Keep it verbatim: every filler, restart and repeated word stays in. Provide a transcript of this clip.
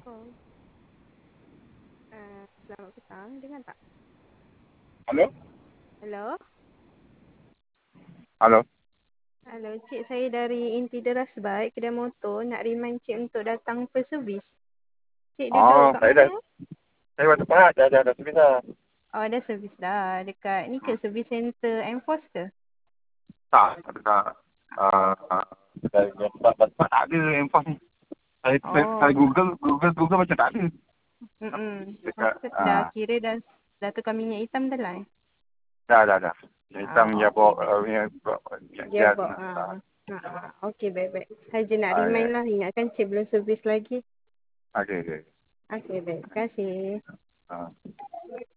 Oh, uh, selamat petang. Dengar tak? Halo? Hello? Halo? Hello, cik saya dari Inti Deras Bike, kedai motor. Nak remind cik untuk datang per servis. Cik duduk Oh, kat saya dah, mana? saya dah tepat, dah, dah, dah servis dah. Oh, dah servis dah. Dekat ni ke Hmm. servis center Enforce ke? Tak, tak, tak. Uh, saya tak, tak, tak ada enforce ni. Saya, saya, saya Oh, Google, Google, Google macam tak ada. mm-mm. Dekat, Maksud dah uh, kira dah, dah tukar minyak hitam dah lah. Eh? dah, dah, dah. Yang hitam Ah, dia bawa, okey, baik. uh, punya, bawa, yang Dia dia, bawa. uh, Ah, ah, ah. Okey, baik-baik. Saja nak uh, remind yeah. lah. Ingatkan cik belum servis lagi. Okay, okay. Okey, baik. Terima kasih. Uh.